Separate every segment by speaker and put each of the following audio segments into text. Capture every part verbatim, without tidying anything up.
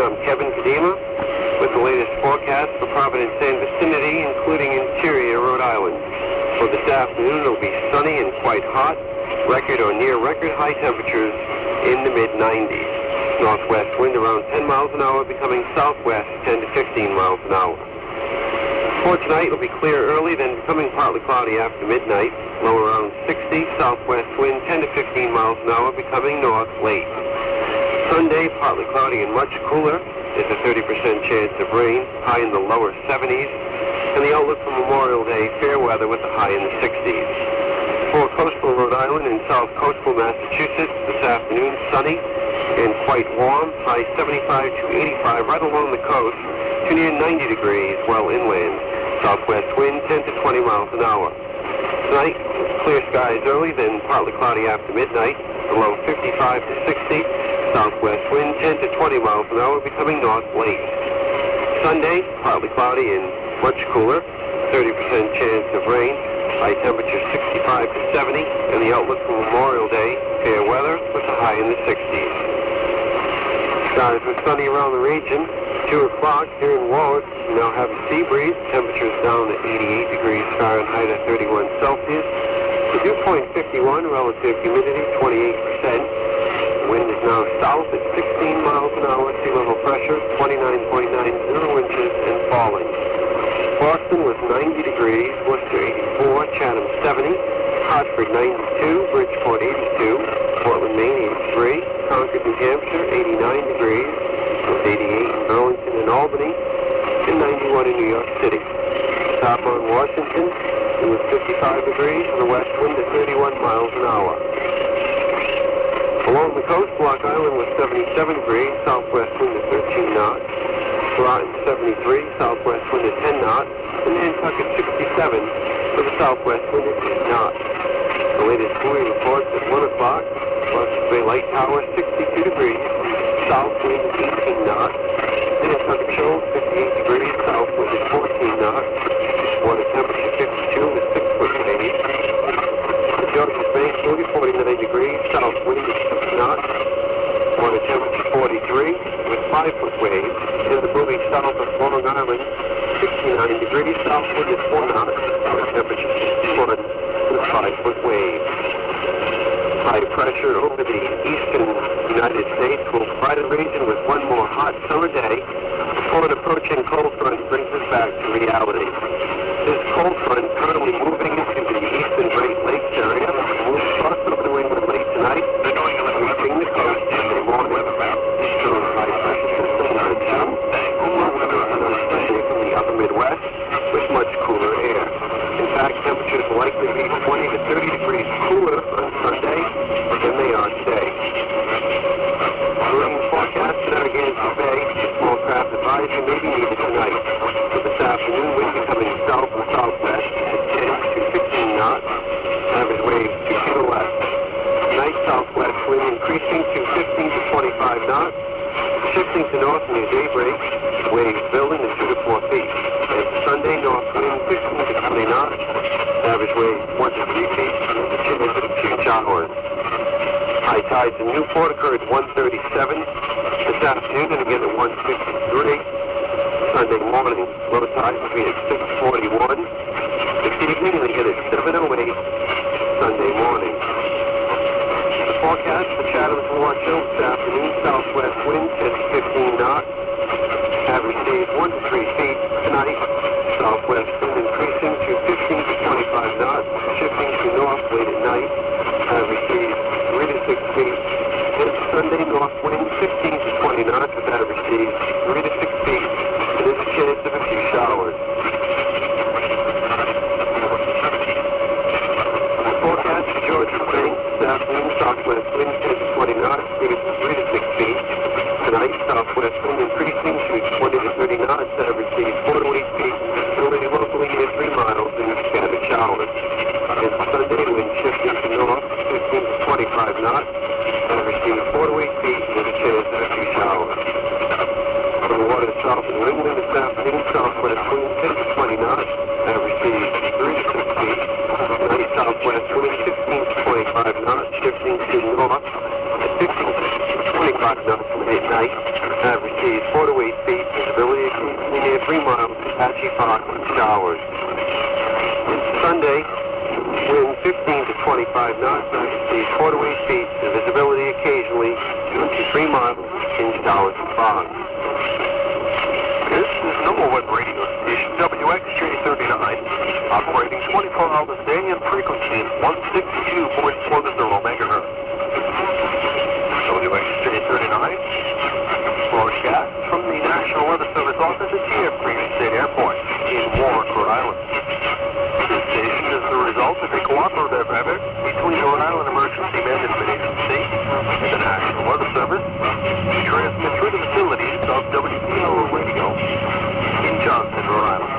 Speaker 1: I'm Kevin Kadima with the latest forecast for Providence and vicinity, including interior Rhode Island. For this afternoon, it'll be sunny and quite hot, record or near record high temperatures in the mid nineties. Northwest wind around ten miles an hour, becoming southwest ten to fifteen miles an hour. For tonight, it'll be clear early, then becoming partly cloudy after midnight. Low around sixty, southwest wind ten to fifteen miles an hour, becoming north late. Sunday, partly cloudy and much cooler. There's a thirty percent chance of rain, high in the lower seventies. And the outlook for Memorial Day, fair weather with a high in the sixties. For coastal Rhode Island and south coastal Massachusetts, this afternoon, sunny and quite warm, high seventy-five to eighty-five right along the coast, to near ninety degrees well inland. Southwest wind ten to twenty miles an hour. Tonight, clear skies early, then partly cloudy after midnight, the low fifty-five to sixty. Southwest wind ten to twenty miles an hour, becoming north late. Sunday, partly cloudy and much cooler, thirty percent chance of rain, high temperature sixty-five to seventy, and the outlook for Memorial Day, fair weather with a high in the sixties. Skies were sunny around the region. two o'clock here in Warwick, we now have a sea breeze, temperatures down to eighty-eight degrees Fahrenheit at thirty-one Celsius. The dew point fifty-one, relative humidity twenty-eight percent. Wind is now south at sixteen miles an hour, sea level pressure twenty-nine point nine zero inches and falling. Boston was ninety degrees, Worcester eighty-four, Chatham seventy, Hartford ninety-two, Bridgeport eighty-two, Portland, Maine eighty-three, Concord, New Hampshire eighty-nine degrees, with eighty-eight in Burlington and Albany, and ninety-one in New York City. Top on Washington, it was fifty-five degrees, and the west wind at thirty-one miles an hour. Along the coast, Block Island was seventy-seven degrees, southwest wind at thirteen knots. Groton seventy-three, southwest wind at ten knots. And Nantucket sixty-seven, with a southwest wind at eight knots. The latest buoy reports at one o'clock, Boston Bay Light Tower sixty-two degrees, south wind at eighteen knots. Nantucket Shoals fifty-eight degrees, south wind at fourteen knots. Water temperature fifty-two with six foot waves. Georges Bay, forty-nine degrees, south wind at six knots. Water temperature forty-three with five foot waves. In the buoy south of Long Island, sixty-nine degrees, south wind at four knots. Water temperature sixty-one with five foot waves. High pressure over the eastern United States will provide a region with one more hot summer day before an approaching cold front brings us back to reality. This cold front currently moving into the eastern Great Lakes area will move across over New England late tonight, reaching the coast Sunday morning. Strong high pressure system monsoon, cooler weather on Sunday from the upper Midwest with much cooler air. In fact, temperatures will likely be twenty to thirty degrees cooler on Sunday than they are today. Marine forecast in Narragansett Bay, small craft advisory may be needed tonight. For this afternoon, wind becoming south and southwest at ten to fifteen knots. Average wave two to the west. Night southwest wind increasing to fifteen to twenty-five knots. Shifting to north near daybreak, waves building to two to four feet. And Sunday, north wind fifteen to twenty knots. Average wave one to three feet. And the chance of a few showers. High tides in Newport occur at one thirty-seven this afternoon and again at one fifty-three. Sunday morning, low tide between at six forty-one. This evening and again at seven oh eight Sunday morning. The forecast for Chatham to Warrenville this afternoon, southwest wind ten to fifteen knots. Average days one to three feet. Tonight, southwest wind increasing to fifteen to twenty-five knots, shifting to north late at night. Average days three to six feet. And Sunday, north wind fifteen to twenty knots with average days three to six feet. And there's a chance of a few showers. The forecast for Georgia Bank this afternoon, southwest wind ten to twenty knots, speed to three to six feet. Tonight, southwest wind increasing to twenty to thirty knots, average speed four to eight feet, only locally near three miles and scattered showers. And Sunday, wind shifting to north, fifteen to twenty-five knots, average speed four to eight feet, with a chance of a few showers. For the water south of New England this afternoon, southwest wind ten to twenty knots, average speed three to six feet. Tonight, southwest wind fifteen to twenty-five knots, shifting to north at fifteen to twenty-five knots from eight tonight have received four to eight feet, visibility occasionally near three miles, patchy fog with showers. Sunday, wind fifteen to twenty-five knots, have received four to eight feet, and visibility occasionally two to three miles, in showers and fog.
Speaker 2: This is Number One Radio Station W X J thirty-nine, operating twenty-four hours a day and frequency one sixty-two point four zero megahertz. W X J thirty-nine, broadcast from the National Weather Service office at T F Green State Airport in Warwick, Rhode Island. This station is the result of a cooperative effort between the Rhode Island Emergency Management Agency and the National Weather Service to transmit through the facilities of W P L Radio in Johnston, Rhode Island.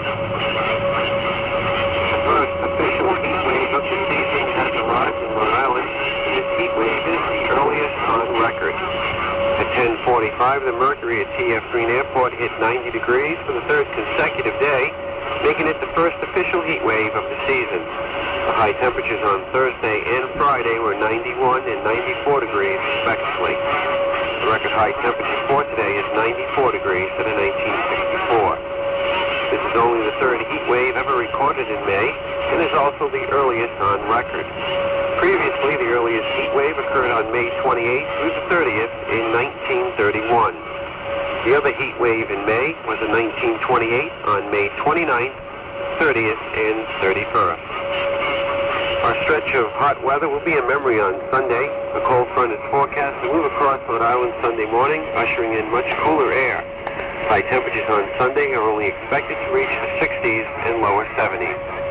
Speaker 1: The first official heat wave of the season has arrived in Rhode Island, and this heat wave is the earliest on record. At ten forty-five, the mercury at T F Green Airport hit ninety degrees for the third consecutive day, making it the first official heat wave of the season. The high temperatures on Thursday and Friday were ninety-one and ninety-four degrees, respectively. The record high temperature for today is ninety-four degrees set in nineteen sixty-four. This is only the third heat wave ever recorded in May, and is also the earliest on record. Previously, the earliest heat wave occurred on May twenty-eighth through the thirtieth in nineteen thirty-one. The other heat wave in May was in nineteen twenty-eight on May twenty-ninth, thirtieth, and thirty-first. Our stretch of hot weather will be a memory on Sunday. A cold front is forecast to move across Rhode Island Sunday morning, ushering in much cooler air. High temperatures on Sunday are only expected to reach the sixties and lower seventies.